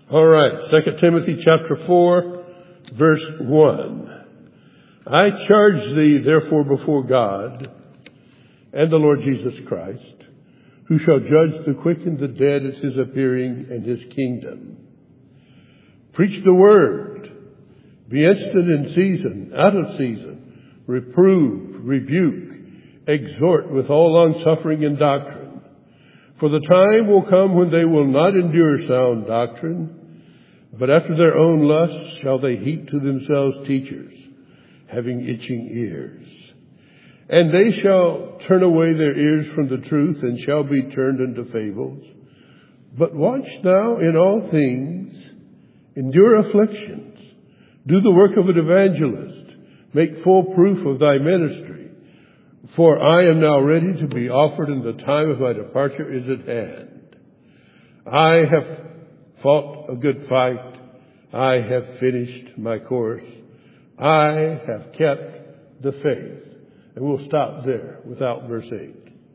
All right, 2 Timothy chapter 4, verse 1. I charge thee therefore before God and the Lord Jesus Christ, who shall judge the quick and the dead at his appearing and his kingdom. Preach the word. Be instant in season, out of season. Reprove, rebuke, exhort with all longsuffering and doctrine. For the time will come when they will not endure sound doctrine, but after their own lusts shall they heap to themselves teachers, having itching ears. And they shall turn away their ears from the truth, and shall be turned into fables. But watch thou in all things, endure afflictions, do the work of an evangelist, make full proof of thy ministry. For I am now ready to be offered, and the time of my departure is at hand. I have fought a good fight. I have finished my course. I have kept the faith. And we'll stop there without verse 8.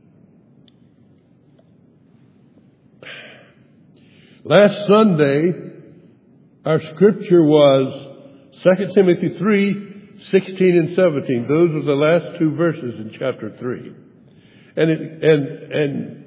Last Sunday, our scripture was 2 Timothy 3, 16 and 17. Those are the last two verses in chapter 3. And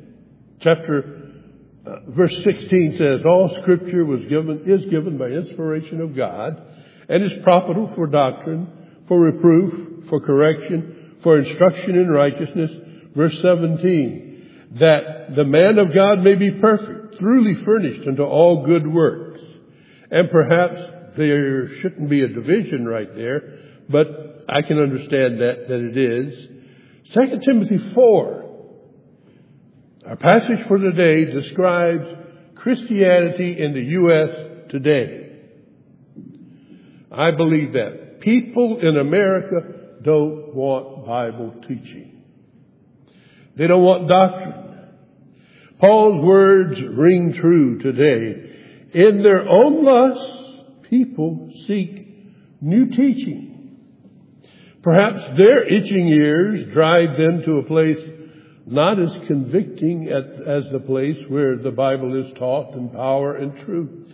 verse 16 says, all scripture is given by inspiration of God, and is profitable for doctrine, for reproof, for correction, for instruction in righteousness. Verse 17, that the man of God may be perfect, truly furnished unto all good works. And perhaps there shouldn't be a division right there, but I can understand that it is. 2 Timothy 4, our passage for today, describes Christianity in the U.S. today. I believe that people in America don't want Bible teaching. They don't want doctrine. Paul's words ring true today. In their own lusts, people seek new teaching. Perhaps their itching ears drive them to a place not as convicting as the place where the Bible is taught in power and truth.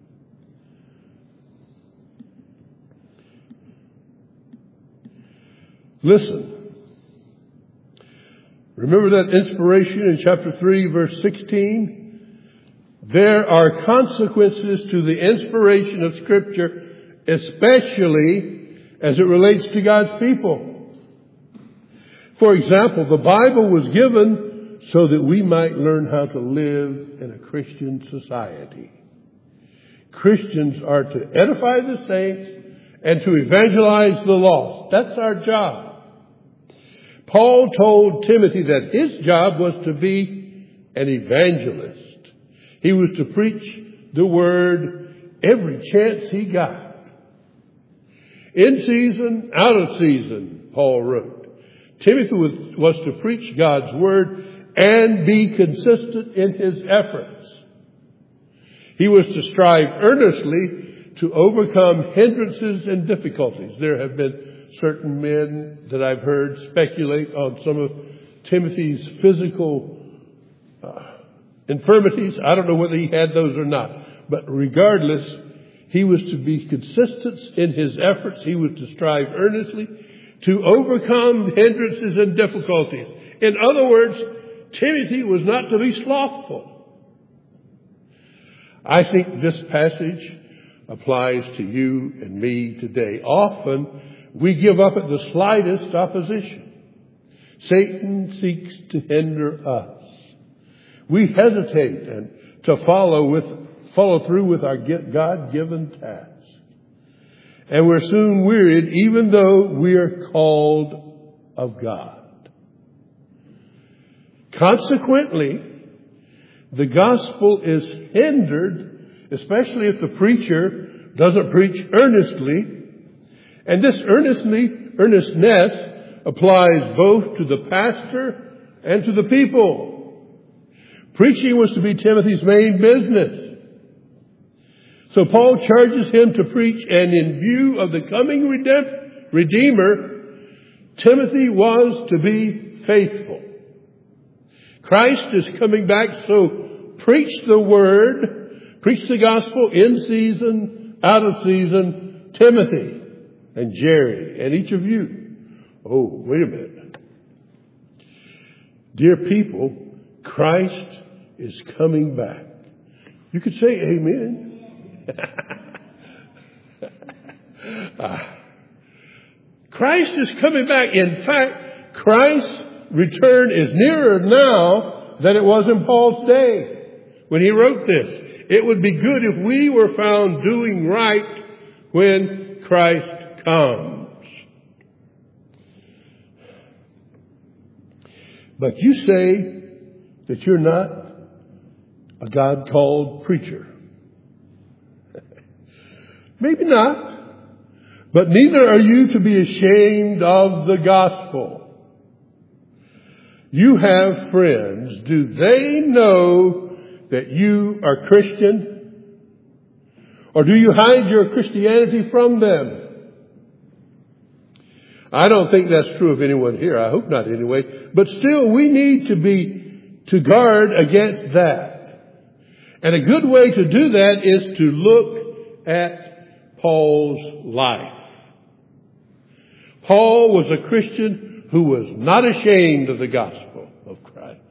Listen. Remember that inspiration in chapter 3, verse 16? There are consequences to the inspiration of Scripture, especially as it relates to God's people. For example, the Bible was given so that we might learn how to live in a Christian society. Christians are to edify the saints and to evangelize the lost. That's our job. Paul told Timothy that his job was to be an evangelist. He was to preach the word every chance he got. In season, out of season, Paul wrote. Timothy was to preach God's word and be consistent in his efforts. He was to strive earnestly to overcome hindrances and difficulties. There have been certain men that I've heard speculate on some of Timothy's physical infirmities. I don't know whether he had those or not. But regardless, he was to be consistent in his efforts. He was to strive earnestly to overcome hindrances and difficulties. In other words, Timothy was not to be slothful. I think this passage applies to you and me today. Often, we give up at the slightest opposition. Satan seeks to hinder us. We hesitate and to follow through with our God-given task. And we're soon wearied, even though we are called of God. Consequently, the gospel is hindered, especially if the preacher doesn't preach earnestly. And this earnestness applies both to the pastor and to the people. Preaching was to be Timothy's main business. So Paul charges him to preach, and in view of the coming Redeemer, Timothy was to be faithful. Christ is coming back, so preach the word, Preach the gospel in season, out of season. Timothy and Jerry and each of you. Oh, wait a minute. Dear people, Christ is coming back. You could say amen. Christ is coming back. In fact, Christ's return is nearer now than it was in Paul's day when he wrote this. It would be good if we were found doing right when Christ comes. But you say that you're not a God-called preacher. Maybe not. But neither are you to be ashamed of the gospel. You have friends. Do they know that you are Christian? Or do you hide your Christianity from them? I don't think that's true of anyone here. I hope not anyway. But still, we need to guard against that. And a good way to do that is to look at Paul's life. Paul was a Christian who was not ashamed of the gospel of Christ.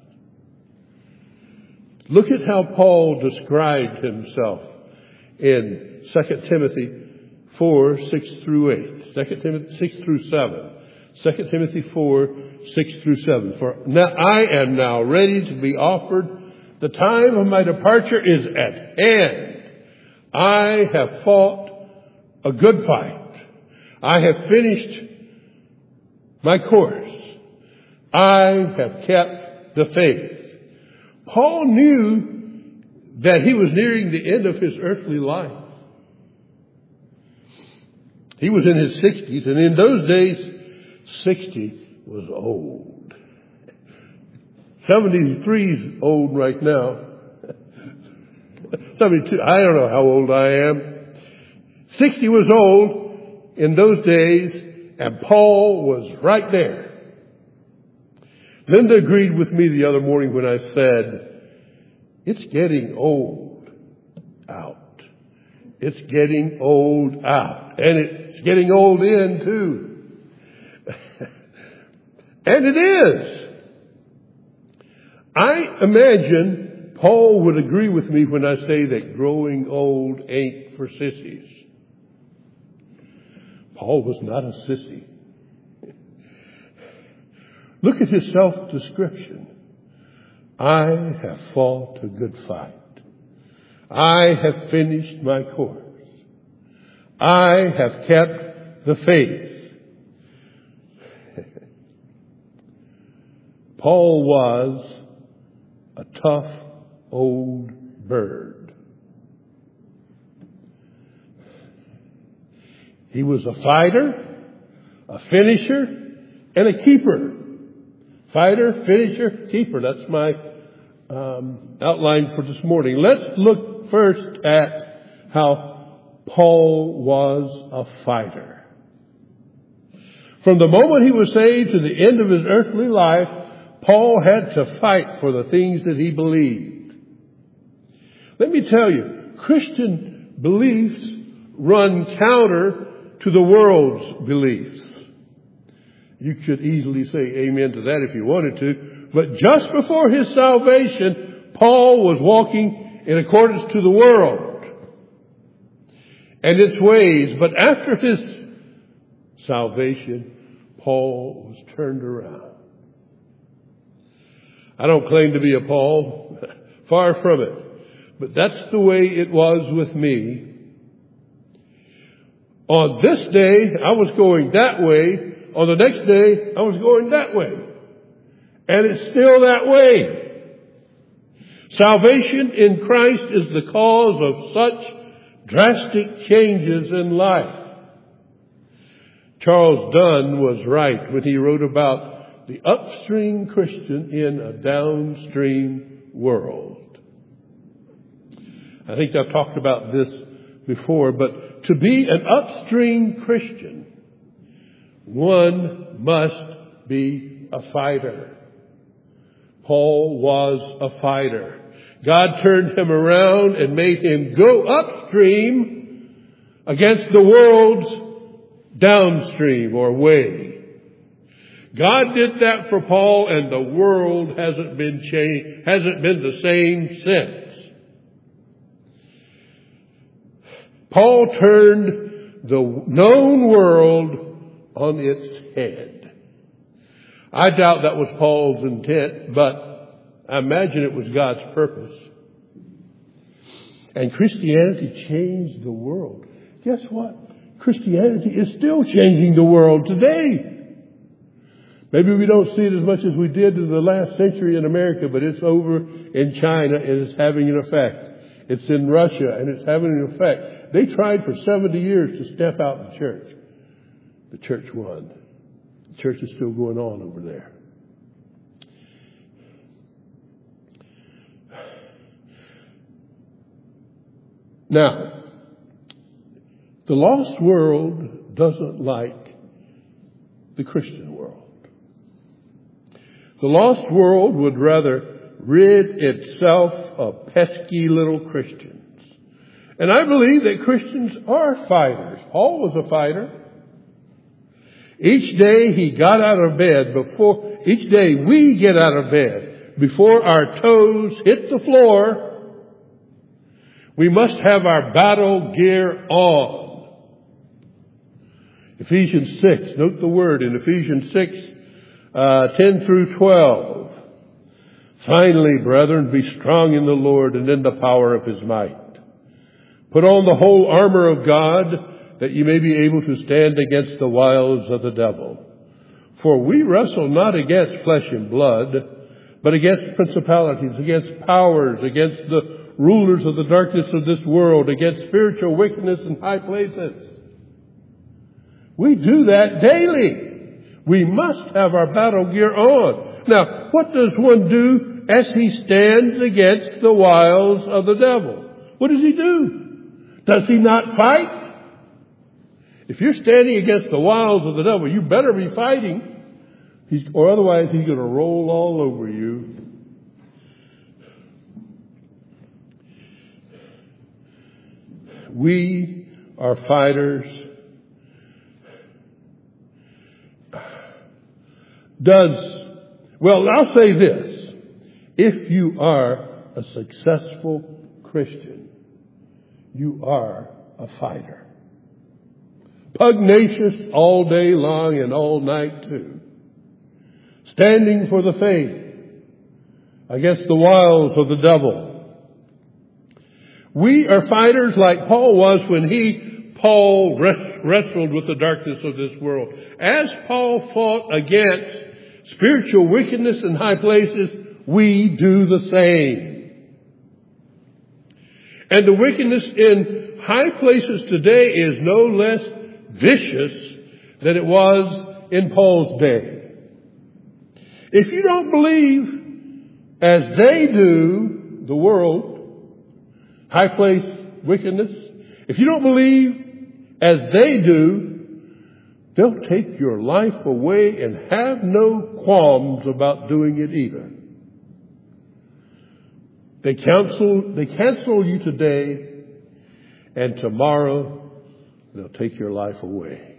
Look at how Paul described himself in 2 Timothy 4, 6 through 8. 2 Timothy 6 through 7. 2 Timothy 4, 6 through 7. For now, I am now ready to be offered. The time of my departure is at hand. I have fought a good fight. I have finished my course. I have kept the faith. Paul knew that he was nearing the end of his earthly life. He was in his 60s, and in those days, 60 was old. 73 is old right now. 72, I don't know how old I am. 60 was old in those days, and Paul was right there. Linda agreed with me the other morning when I said, it's getting old out. It's getting old out. And it's getting old in too. And it is. I imagine Paul would agree with me when I say that growing old ain't for sissies. Paul was not a sissy. Look at his self-description. I have fought a good fight. I have finished my course. I have kept the faith. Paul was a tough old bird. He was a fighter, a finisher, and a keeper. Fighter, finisher, keeper. That's my outline for this morning. Let's look first at how Paul was a fighter. From the moment he was saved to the end of his earthly life, Paul had to fight for the things that he believed. Let me tell you, Christian beliefs run counter to the world's beliefs. You could easily say amen to that if you wanted to. But just before his salvation, Paul was walking in accordance to the world and its ways. But after his salvation, Paul was turned around. I don't claim to be a Paul. Far from it. But that's the way it was with me. On this day, I was going that way. On the next day, I was going that way. And it's still that way. Salvation in Christ is the cause of such drastic changes in life. Charles Dunn was right when he wrote about the upstream Christian in a downstream world. I think I've talked about this before, but to be an upstream Christian, one must be a fighter. Paul was a fighter. God turned him around and made him go upstream against the world's downstream or way. God did that for Paul, and the world hasn't been the same since. Paul turned the known world on its head. I doubt that was Paul's intent, but I imagine it was God's purpose. And Christianity changed the world. Guess what? Christianity is still changing the world today. Maybe we don't see it as much as we did in the last century in America, but it's over in China and it's having an effect. It's in Russia and it's having an effect. They tried for 70 years to stamp out the church. The church won. The church is still going on over there. Now, the lost world doesn't like the Christian world. The lost world would rather rid itself of pesky little Christians. And I believe that Christians are fighters. Paul was a fighter. Each day we get out of bed before our toes hit the floor, we must have our battle gear on. Ephesians 6, note the word in Ephesians 6, 10 through 12. Finally, brethren, be strong in the Lord and in the power of his might. Put on the whole armor of God, that you may be able to stand against the wiles of the devil. For we wrestle not against flesh and blood, but against principalities, against powers, against the rulers of the darkness of this world, against spiritual wickedness in high places. We do that daily. We must have our battle gear on. Now, what does one do as he stands against the wiles of the devil? What does he do? Does he not fight? If you're standing against the wiles of the devil, you better be fighting, or otherwise he's going to roll all over you. We are fighters. I'll say this. If you are a successful Christian, you are a fighter. Pugnacious all day long and all night too. Standing for the faith against the wiles of the devil. We are fighters like Paul was when Paul wrestled with the darkness of this world. As Paul fought against spiritual wickedness in high places, we do the same. And the wickedness in high places today is no less vicious than it was in Paul's day. If you don't believe as they do, the world, high place wickedness, if you don't believe as they do, they'll take your life away and have no qualms about doing it either. They cancel you today, and tomorrow they'll take your life away.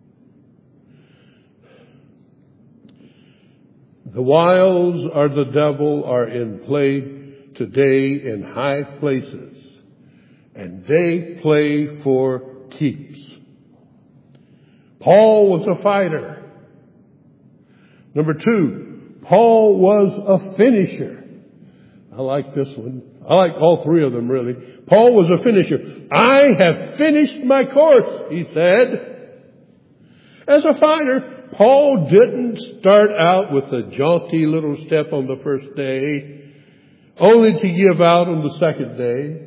The wiles of the devil are in play today in high places, and they play for keeps. Paul was a fighter. Number 2, Paul was a finisher. I like this one. I like all three of them, really. Paul was a finisher. I have finished my course, he said. As a fighter, Paul didn't start out with a jaunty little step on the first day, only to give out on the second day.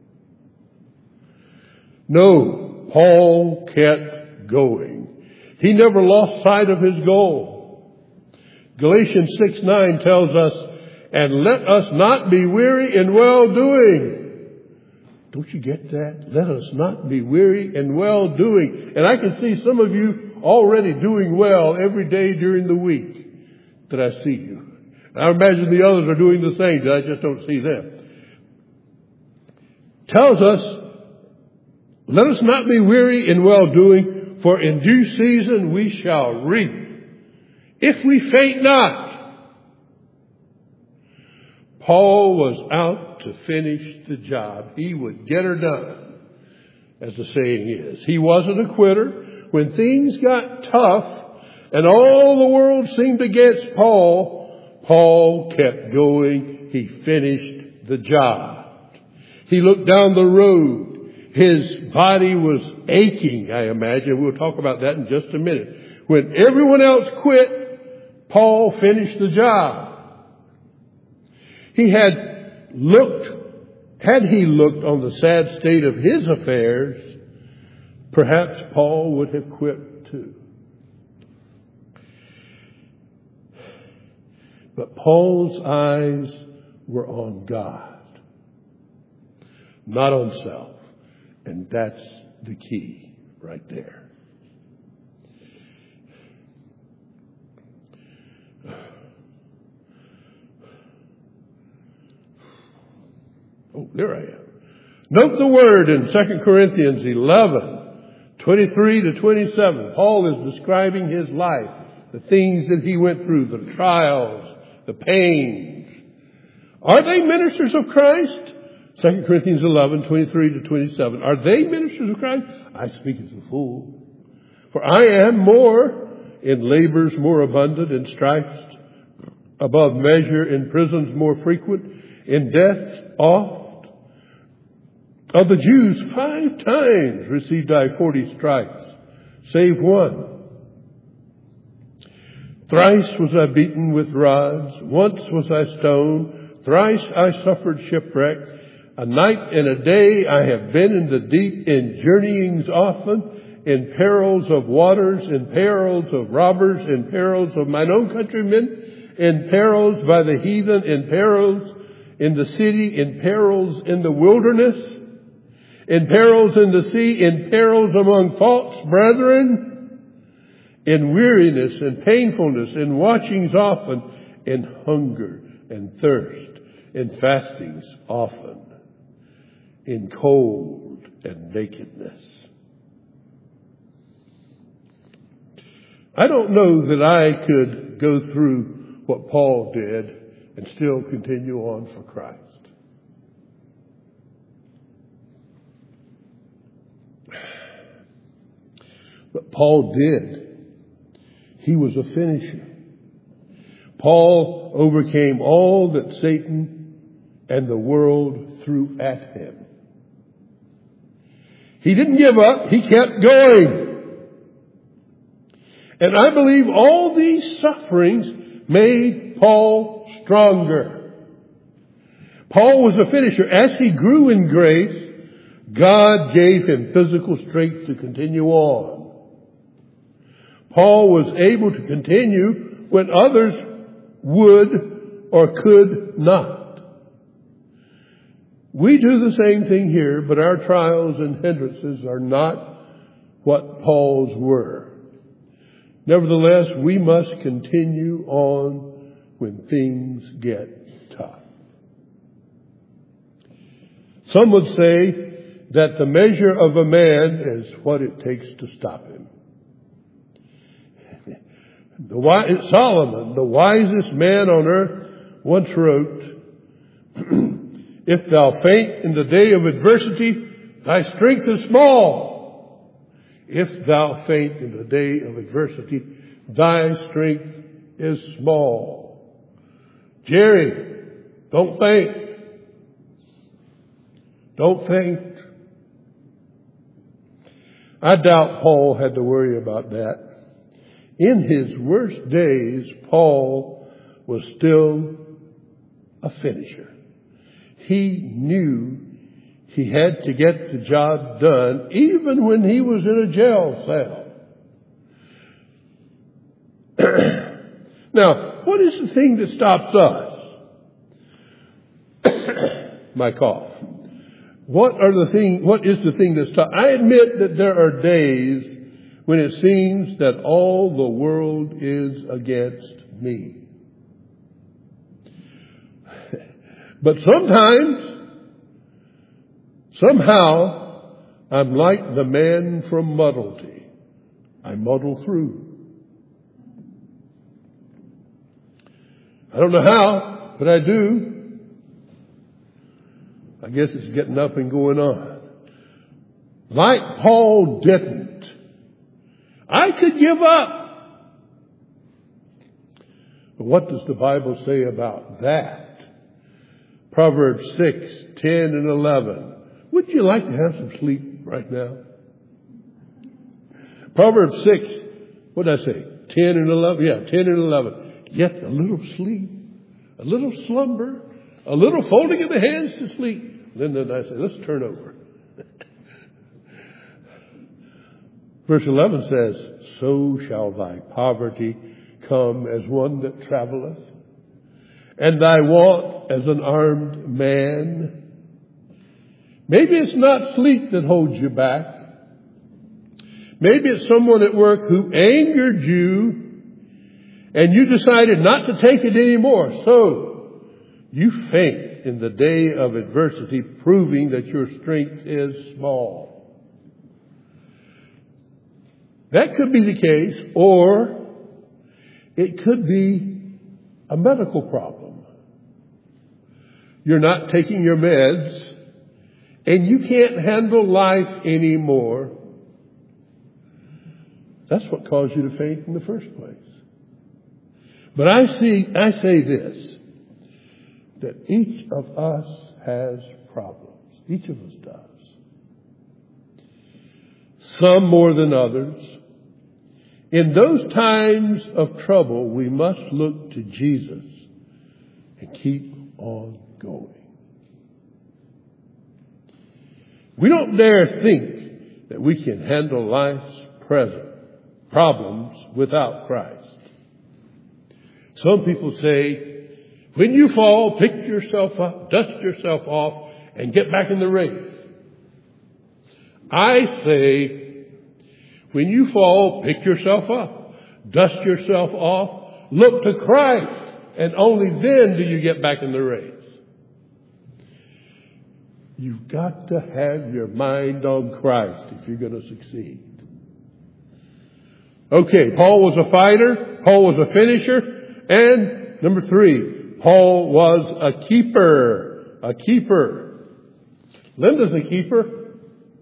No, Paul kept going. He never lost sight of his goal. Galatians 6:9 tells us, and let us not be weary in well-doing. Don't you get that? Let us not be weary in well-doing. And I can see some of you already doing well every day during the week that I see you. I imagine the others are doing the same, but I just don't see them. tells us, let us not be weary in well-doing, for in due season we shall reap, if we faint not. Paul was out to finish the job. He would get her done, as the saying is. He wasn't a quitter. When things got tough and all the world seemed against Paul, Paul kept going. He finished the job. He looked down the road. His body was aching, I imagine. We'll talk about that in just a minute. When everyone else quit, Paul finished the job. Had he looked on the sad state of his affairs, perhaps Paul would have quit too. But Paul's eyes were on God, not on self. And that's the key right there. Oh, there I am. Note the word in 2 Corinthians 11:23 to 27. Paul is describing his life, the things that he went through, the trials, the pains. Are they ministers of Christ? 2 Corinthians 11:23 to 27. Are they ministers of Christ? I speak as a fool. For I am more in labors more abundant, in stripes above measure, in prisons more frequent, in deaths oft. Of the Jews 5 times received I 40 stripes, save one. Thrice was I beaten with rods, once was I stoned, thrice I suffered shipwreck. A night and a day I have been in the deep, in journeyings often, in perils of waters, in perils of robbers, in perils of mine own countrymen, in perils by the heathen, in perils in the city, in perils in the wilderness, in perils in the sea, in perils among false brethren, in weariness and painfulness, in watchings often, in hunger and thirst, in fastings often, in cold and nakedness. I don't know that I could go through what Paul did and still continue on for Christ. But Paul did. He was a finisher. Paul overcame all that Satan and the world threw at him. He didn't give up. He kept going. And I believe all these sufferings made Paul stronger. Paul was a finisher. As he grew in grace, God gave him physical strength to continue on. Paul was able to continue when others would or could not. We do the same thing here, but our trials and hindrances are not what Paul's were. Nevertheless, we must continue on when things get tough. Some would say that the measure of a man is what it takes to stop him. Solomon, the wisest man on earth, once wrote, if thou faint in the day of adversity, thy strength is small. If thou faint in the day of adversity, thy strength is small. Jerry, don't faint. Don't faint. I doubt Paul had to worry about that. In his worst days, Paul was still a finisher. He knew he had to get the job done even when he was in a jail cell. Now, what is the thing that stops us? My cough. What is the thing that stops? I admit that there are days when it seems that all the world is against me. But sometimes Somehow, I'm like the man from Muddlety. I muddle through. I don't know how, but I do. I guess it's getting up and going on. Like Paul didn't. I could give up. But what does the Bible say about that? Proverbs 6, 10 and 11. Would you like to have some sleep right now? Proverbs 6, what did I say? 10 and 11? Yeah, 10 and 11. Yet a little sleep, a little slumber, a little folding of the hands to sleep. Then I say, let's turn over. Verse 11 says, so shall thy poverty come as one that traveleth, and thy want as an armed man. Maybe it's not sleep that holds you back. Maybe it's someone at work who angered you, and you decided not to take it anymore. So you faint in the day of adversity, proving that your strength is small. That could be the case, or it could be a medical problem. You're not taking your meds, and you can't handle life anymore. That's what caused you to faint in the first place. But I say this, that each of us has problems. Each of us does. Some more than others. In those times of trouble, we must look to Jesus and keep on going. We don't dare think that we can handle life's present problems without Christ. Some people say, when you fall, pick yourself up, dust yourself off, and get back in the race. I say, when you fall, pick yourself up, dust yourself off, look to Christ, and only then do you get back in the race. You've got to have your mind on Christ if you're going to succeed. Okay, Paul was a fighter, Paul was a finisher, and number 3, Paul was a keeper. A keeper. Linda's a keeper.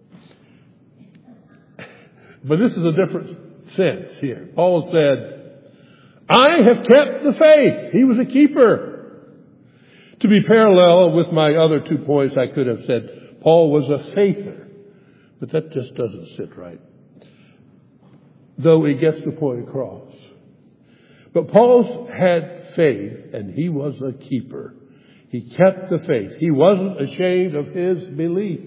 But this is a different sense here. Paul said, I have kept the faith. He was a keeper. To be parallel with my other 2 points, I could have said Paul was a faither. But that just doesn't sit right. Though it gets the point across. But Paul had faith, and he was a keeper. He kept the faith. He wasn't ashamed of his belief.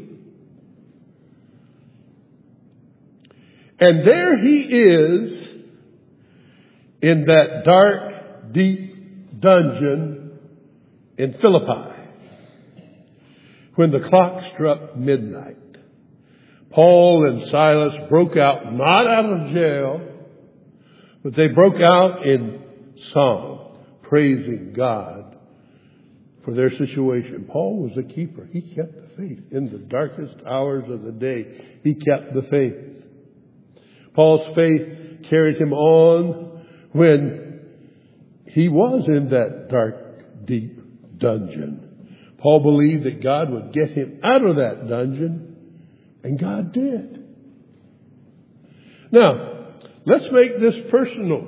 And there he is in that dark, deep dungeon in Philippi when the clock struck midnight. Paul and Silas broke out, not out of jail, but they broke out in song, praising God for their situation. Paul was a keeper. He kept the faith. In the darkest hours of the day, he kept the faith. Paul's faith carried him on when he was in that dark, deep dungeon. Paul believed that God would get him out of that dungeon, and God did. Now, let's make this personal.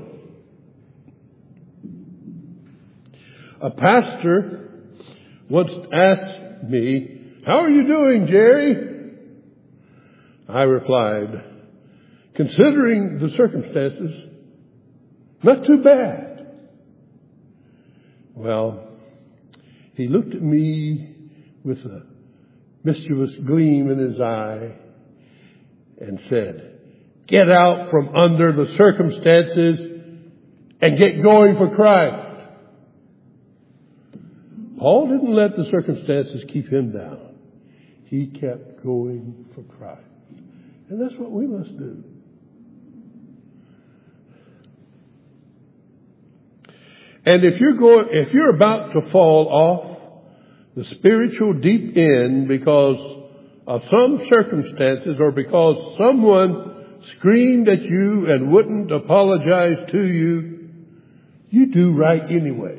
A pastor once asked me, how are you doing, Jerry? I replied, considering the circumstances, not too bad. Well, he looked at me with a mischievous gleam in his eye and said, get out from under the circumstances and get going for Christ. Paul didn't let the circumstances keep him down. He kept going for Christ. And that's what we must do. And if you're about to fall off the spiritual deep end because of some circumstances or because someone screamed at you and wouldn't apologize to you, you do right anyway.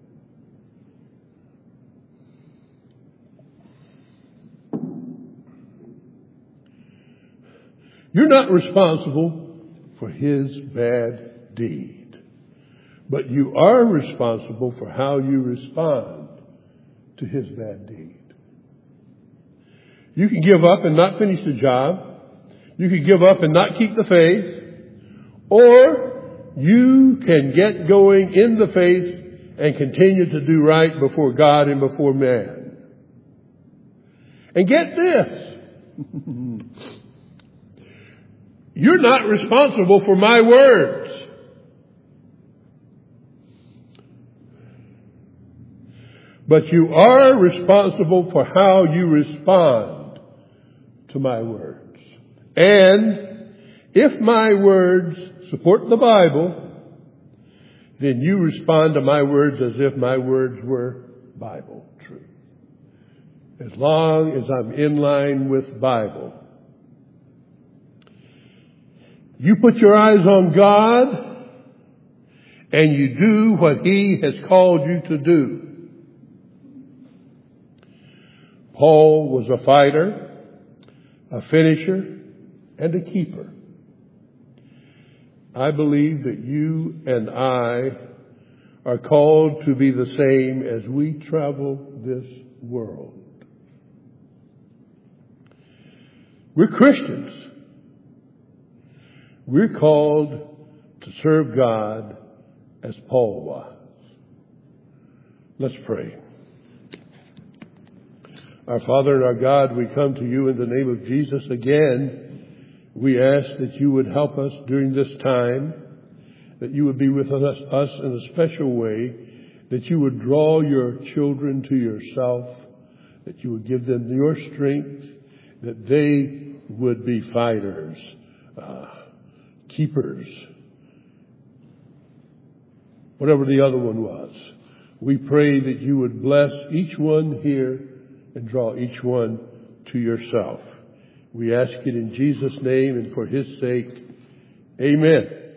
You're not responsible for his bad deed, but you are responsible for how you respond to his bad deed. You can give up and not finish the job. You can give up and not keep the faith. Or you can get going in the faith and continue to do right before God and before man. And get this. You're not responsible for my words. But you are responsible for how you respond to my words. And if my words support the Bible, then you respond to my words as if my words were Bible truth. As long as I'm in line with Bible. You put your eyes on God and you do what he has called you to do. Paul was a fighter, a finisher, and a keeper. I believe that you and I are called to be the same as we travel this world. We're Christians. We're called to serve God as Paul was. Let's pray. Our Father and our God, we come to you in the name of Jesus again. We ask that you would help us during this time, that you would be with us in a special way, that you would draw your children to yourself, that you would give them your strength, that they would be fighters, keepers, whatever the other one was. We pray that you would bless each one here and draw each one to yourself. We ask it in Jesus' name and for his sake. Amen.